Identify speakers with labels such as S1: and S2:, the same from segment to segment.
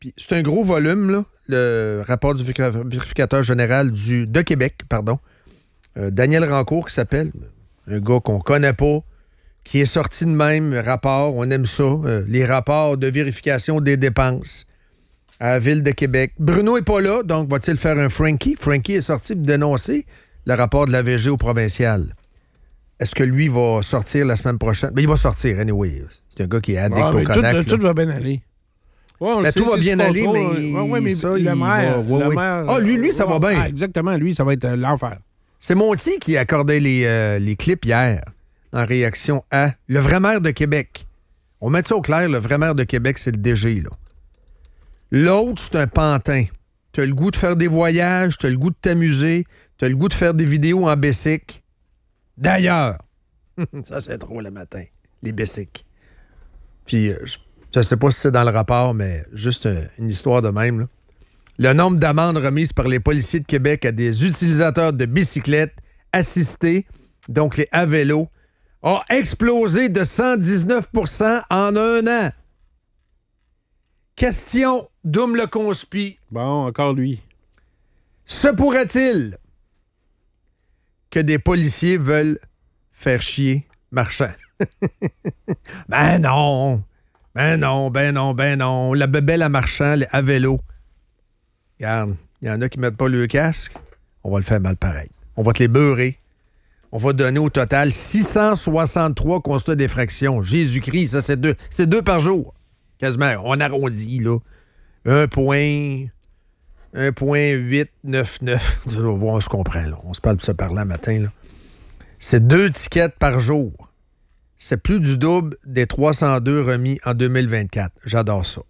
S1: Puis c'est un gros volume, là, le rapport du vérificateur général de Québec, Daniel Rancourt, qui s'appelle, un gars qu'on connaît pas, qui est sorti de même rapport, on aime ça, les rapports de vérification des dépenses à la Ville de Québec. Bruno n'est pas là, donc va-t-il faire un Frankie? Frankie est sorti pour dénoncer le rapport de la VG au provincial. Est-ce que lui va sortir la semaine prochaine? Ben, il va sortir, anyway. C'est un gars qui est addict au Kodak.
S2: Tout va bien aller.
S1: Ouais, tout va bien aller, mais ça,
S2: le maire...
S1: lui, ça va bien.
S2: Exactement, lui, ça va être l'enfer.
S1: C'est Monty qui accordait les clips hier en réaction à le vrai maire de Québec. On met ça au clair, le vrai maire de Québec, c'est le DG, là. L'autre, c'est un pantin. T'as le goût de faire des voyages, t'as le goût de t'amuser, t'as le goût de faire des vidéos en Bessic. D'ailleurs, ça, c'est trop le matin, les Bessic. Puis, je sais pas si c'est dans le rapport, mais juste une histoire de même, là. Le nombre d'amendes remises par les policiers de Québec à des utilisateurs de bicyclettes assistés, donc les à vélo, a explosé de 119 % en un an. Question, Doom le conspi.
S2: Bon, encore lui.
S1: Se pourrait-il que des policiers veulent faire chier marchand? Ben non. La bébelle à marchand, à vélo. Regarde, il y en a qui mettent pas le casque. On va le faire mal pareil. On va te les beurrer. On va donner au total 663 constats d'effraction. Jésus-Christ, ça, c'est deux par jour. Quasiment, on arrondit, là. 1,899. On se comprend, là. On se parle de ça par là matin, là. C'est 2 tickets par jour. C'est plus du double des 302 remis en 2024. J'adore ça.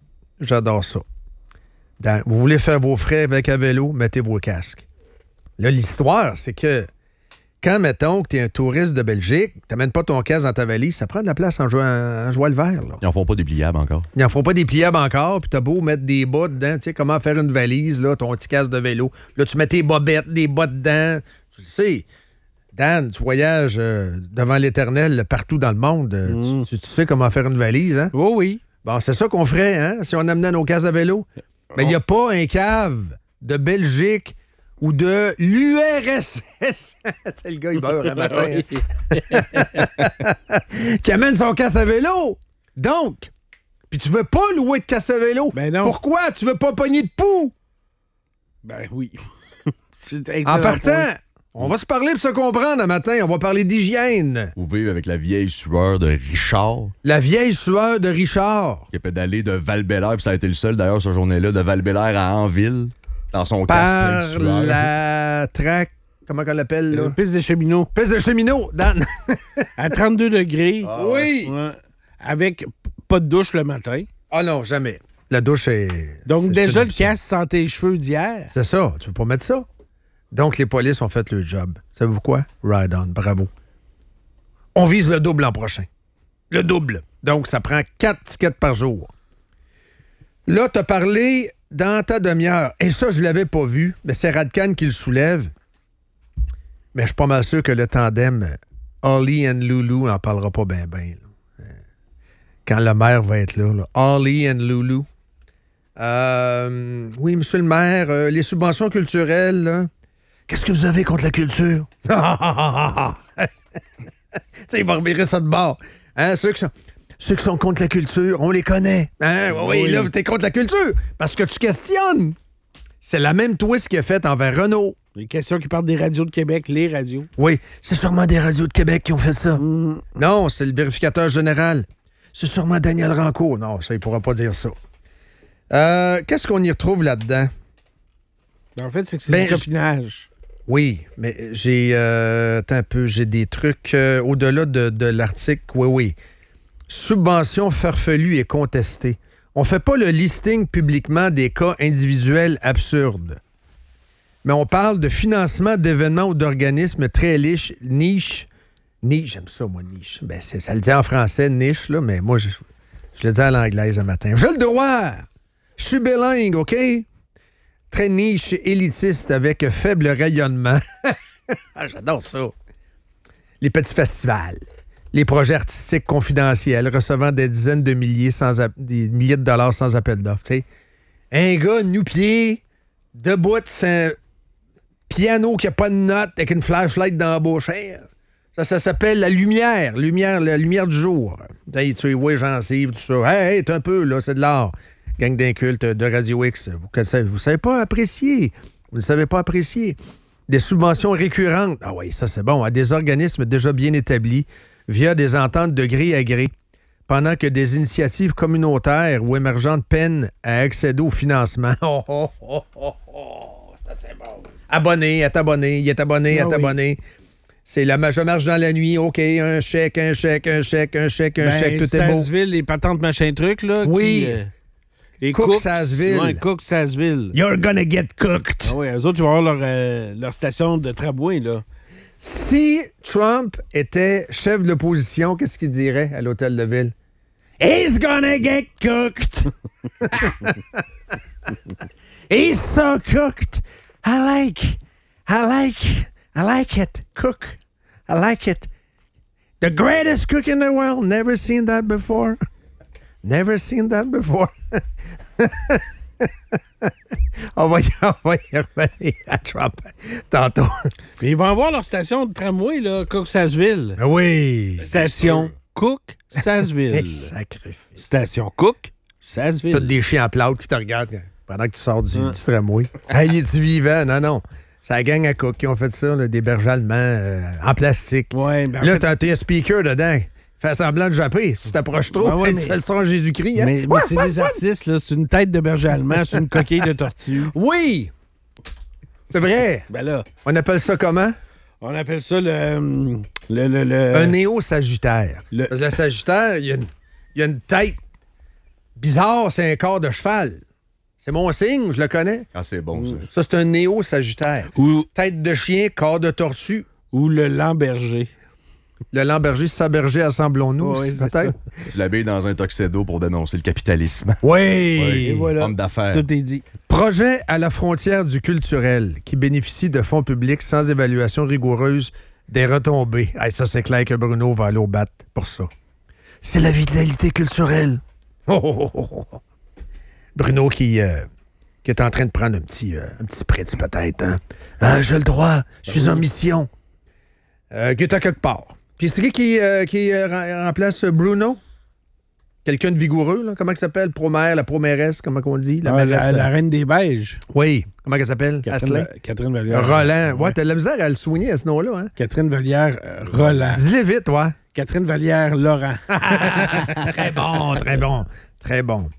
S1: Vous voulez faire vos frais avec un vélo, mettez vos casques. Là, l'histoire, c'est que quand, mettons, que tu es un touriste de Belgique, tu n'amènes pas ton casque dans ta valise, ça prend de la place en joie le vert. Là.
S3: Ils n'en font pas des pliables encore.
S1: Puis t'as beau mettre des bas dedans, tu sais, comment faire une valise, là, ton petit casque de vélo. Là, tu mets tes bobettes, des bas dedans. Tu le sais. Dan, tu voyages devant l'Éternel partout dans le monde. Tu sais comment faire une valise, hein?
S2: Oui.
S1: Bon, c'est ça qu'on ferait, hein, si on amenait nos casques à vélo. Mais il n'y a pas un cave de Belgique ou de l'URSS. C'est le gars, il beurre un matin. Qui amène son casque à vélo. Donc, puis tu veux pas louer de casque à vélo.
S2: Ben non.
S1: Pourquoi? Tu veux pas pogner de poux?
S2: Ben oui. C'est
S1: en partant, on va se parler pour se comprendre un matin. On va parler d'hygiène.
S3: Vous vivez avec la vieille sueur de Richard.
S1: La vieille sueur de Richard.
S3: Qui a pédalé de Val-Bélair, puis ça a été le seul, d'ailleurs, cette journée-là, de Val-Bélair à Anville, dans son casque plein de sueur.
S1: Par la traque, comment on l'appelle, là?
S2: Piste de cheminot.
S1: Piste de cheminot, Dan.
S2: À 32 degrés.
S1: Ah, oui.
S2: Ouais. Avec pas de douche le matin.
S1: Ah non, jamais. La douche est...
S2: Donc déjà, le casque sent tes cheveux d'hier.
S1: C'est ça. Tu veux pas mettre ça? Donc, les polices ont fait le job. Savez-vous quoi? Ride on. Bravo. On vise le double l'an prochain. Le double. Donc, ça prend 4 tickets par jour. Là, t'as parlé dans ta demi-heure. Et ça, je l'avais pas vu, mais c'est Radcan qui le soulève. Mais je suis pas mal sûr que le tandem Ollie and Loulou n'en parlera pas bien. Quand le maire va être là. Ollie and Loulou. Oui, monsieur le maire, les subventions culturelles, là. Qu'est-ce que vous avez contre la culture? Tu sais, il va revirer ça de bord. Hein, ceux qui sont contre la culture, on les connaît. Hein? Oui, là, t'es contre la culture parce que tu questionnes. C'est la même twist qu'il a faite envers Renault.
S2: Les questions qui parlent des radios de Québec, les radios.
S1: Oui, c'est sûrement des radios de Québec qui ont fait ça. Non, c'est le vérificateur général. C'est sûrement Daniel Rancourt. Non, ça, il pourra pas dire ça. Qu'est-ce qu'on y retrouve là-dedans?
S2: En fait, c'est que c'est du copinage.
S1: Oui, mais j'ai un peu, j'ai des trucs au-delà de l'article. Oui. Subvention farfelue et contestée. On fait pas le listing publiquement des cas individuels absurdes. Mais on parle de financement d'événements ou d'organismes très niche. J'aime ça, moi, niche. Ben, ça le dit en français, niche, là, mais moi, je le dis à l'anglaise un matin. J'ai le droit! Je suis bilingue, OK? Très niche, élitiste, avec faible rayonnement. J'adore ça. Les petits festivals, les projets artistiques confidentiels recevant des dizaines de milliers, des milliers de dollars sans appel d'offres. Un gars nu-pied, debout, c'est un piano qui n'a pas de note avec une flashlight dans la bouche. Hey, ça s'appelle la lumière du jour. Hey, tu vois, gencives, tout ça. Hey, t'es un peu, là, c'est de l'art. Gang d'incultes de Radio X. Vous savez pas apprécier. Vous ne savez pas apprécier. Des subventions récurrentes. Ah oui, ça, c'est bon. À des organismes déjà bien établis via des ententes de gré à gré. Pendant que des initiatives communautaires ou émergentes peinent à accéder au financement. Ça, c'est bon. Abonné, il est abonné. C'est la je marche dans la nuit, OK, un chèque, tout est beau.
S2: Sasseville, les patentes machin truc, là.
S1: Oui.
S2: Et
S1: Cook Sasseville.
S2: Ouais, Cook Sasseville.
S1: You're gonna get cooked.
S2: Ah oui, eux autres, ils vont avoir leur station de tramway, là.
S1: Si Trump était chef de l'opposition, qu'est-ce qu'il dirait à l'hôtel de ville? He's gonna get cooked. He's so cooked. I like it. Cook. I like it. The greatest cook in the world. Never seen that before. On va y revenir à Trump tantôt.
S2: Mais ils vont avoir leur station de tramway, là, Cook Sasseville.
S1: Oui.
S2: Station Cook Sasseville.
S1: Sacrifice.
S2: Station Cook Sasseville.
S1: Tous des chiens en plâtre qui te regardent pendant que tu sors du tramway. Hey, es-tu vivant? Non. C'est la gang à Cook qui ont fait ça, là, des berges allemands en plastique.
S2: Ouais, ben
S1: là, t'as un speaker dedans. Fais semblant de japper. Si tu t'approches trop, tu fais le son Jésus-Christ. Hein?
S2: Mais c'est des artistes, là. C'est une tête de berger allemand, c'est une coquille de tortue.
S1: Oui! C'est vrai.
S2: Ben là.
S1: On appelle ça comment?
S2: On appelle ça le...
S1: Un néo-sagittaire. Le sagittaire, il y a une tête bizarre, c'est un corps de cheval. C'est mon signe, je le connais.
S3: Ah, c'est bon, ça.
S1: Ça, c'est un néo-sagittaire.
S2: Ou...
S1: Tête de chien, corps de tortue.
S2: Ou le Lamberger.
S1: Le Lamberger, c'est ça, berger, assemblons-nous,
S2: oui,
S1: peut-être.
S3: Tu l'habilles dans un tuxedo pour dénoncer le capitalisme.
S1: Oui!
S2: Et voilà.
S3: Homme d'affaires.
S2: Tout est dit.
S1: Projet à la frontière du culturel qui bénéficie de fonds publics sans évaluation rigoureuse des retombées. Hey, ça, c'est clair que Bruno va aller au bat pour ça. C'est la vitalité culturelle. Bruno qui est en train de prendre un petit spritz, peut-être. Hein? Ah, j'ai le droit. Je suis en mission. Qui est à quelque part. Puis c'est qui remplace Bruno? Quelqu'un de vigoureux, là? Comment elle s'appelle? La proméresse, comment on dit? La
S2: reine des Beiges.
S1: Oui. Comment elle s'appelle?
S2: Catherine Vallière.
S1: Roland. Ouais, t'as de la misère à le soigner à ce nom-là. Hein?
S2: Catherine Vallière Roland.
S1: Dis-le vite, ouais.
S2: Catherine Vallière Laurent.
S1: Très bon, très bon. Très bon.